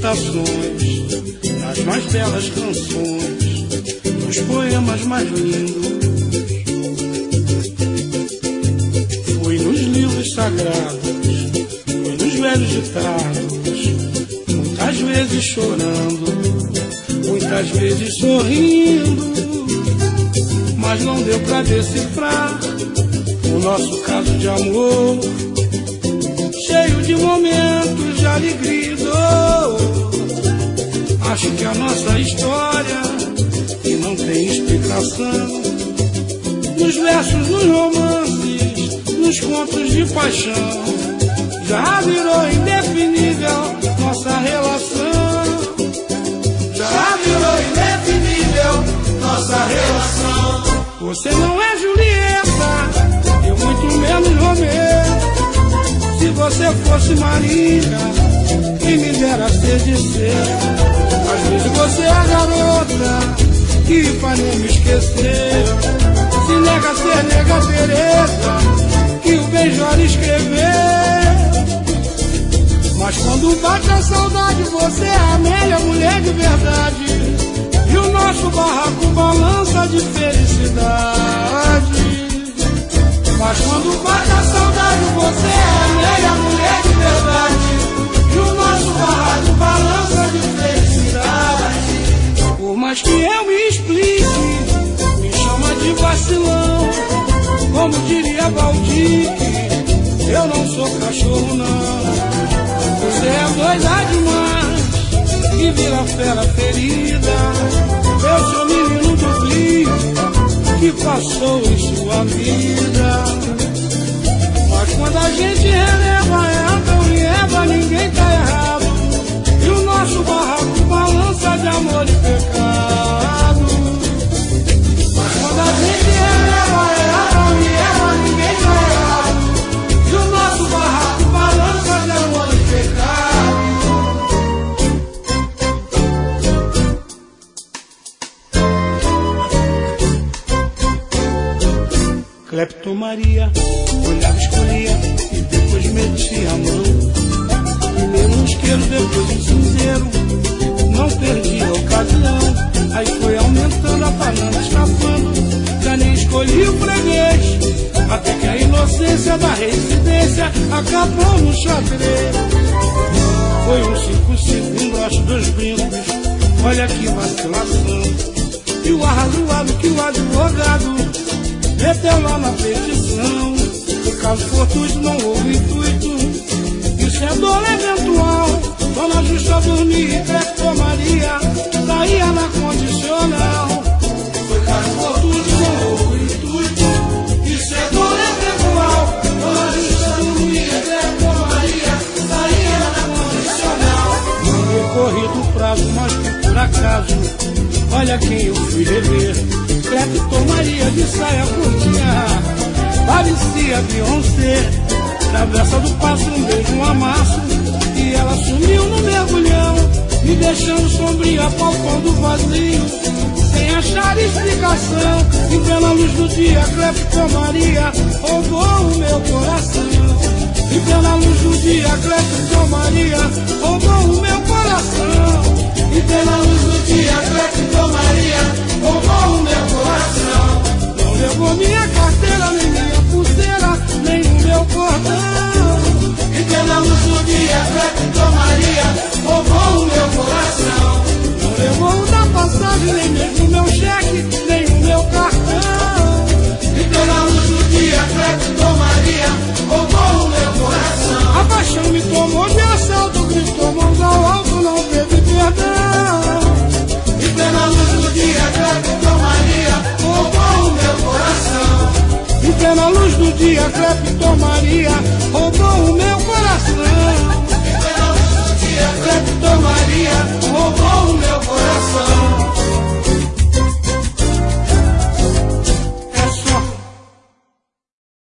citações das mais belas canções, dos poemas mais lindos. Foi nos livros sagrados, foi nos velhos ditados, muitas vezes chorando, muitas vezes sorrindo, mas não deu pra decifrar o nosso caso de amor, cheio de momentos de alegria e dor. Acho que a nossa história, que não tem explicação, nos versos, nos romances, nos contos de paixão, já virou indefinível nossa relação. Já virou indefinível nossa relação. Você não é Julieta, eu muito menos Romeu. Se você fosse Maria, quem me dera ser de ser. Às vezes você é a garota que Ipanema esqueceu. Se nega a ser nega Teresa, que o Benjor escreveu. Mas quando bate a saudade, você é a Amélia, mulher de verdade, e o nosso barraco balança de felicidade. Mas quando bate a saudade, você é a Amélia, mulher de verdade, e o nosso barraco balança de felicidade. Por mais que eu me explique, me chama de vacilão. Como diria Valdir, eu não sou cachorro não. Você é doida demais e vira fera ferida. Eu sou menino do Rio que passou em sua vida. Mas quando a gente releva Elton e Eva, ninguém tá errado. E o nosso barraco balança de amor e pecado. Mas quando a gente releva Elton e Eva, ninguém tá errado. E o nosso barraco balança de amor e pecado. Cleptomaria, olhava, escolhia e depois metia a mão. Primeiro um isqueiro, depois um cinzeiro, não perdia a ocasião. Aí foi aumentando a panela, escapando, já nem escolhi o freguês. Até que a inocência da reincidência acabou no xadrez. Foi um 5-5, um broche, 2 brincos, olha que vacilação. E o arrazoado que o advogado meteu lá na petição. O caso fortuito não houve intuito, isso é dor eventual. Dona Justa dormia e Cleptomaria saía na condicional. Foi caso fortuito não houve intuito, isso é dor eventual. Dona Justa dormia e Cleptomaria saía na condicional. Não recorri do prazo, mas por acaso, olha quem eu fui rever. Cleptomaria de saia curtinha, parecia Beyoncé. Travessa do passo, um beijo, um amasso, e ela sumiu no mergulhão, me deixando sombria, palpando vazio, sem achar explicação. Em plena luz do dia, Cleptomaria roubou o meu coração. Em plena luz do dia, Cleptomaria roubou o meu coração. Em plena luz do dia, Cleptomaria roubou o meu coração. Não levou minha carteira, nem minha pulseira, nem o meu cordão. Em plena luz do dia, Cleptomaria roubou o meu coração. Não levou o da passagem, nem mesmo o meu cheque, nem o meu cartão. Em plena luz do dia, Cleptomaria roubou o meu coração. A paixão me tomou de assalto, gritou mãos ao alto, não teve perdão. Em plena luz do dia, Cleptomaria roubou o meu coração. Em plena luz do dia, Cleptomaria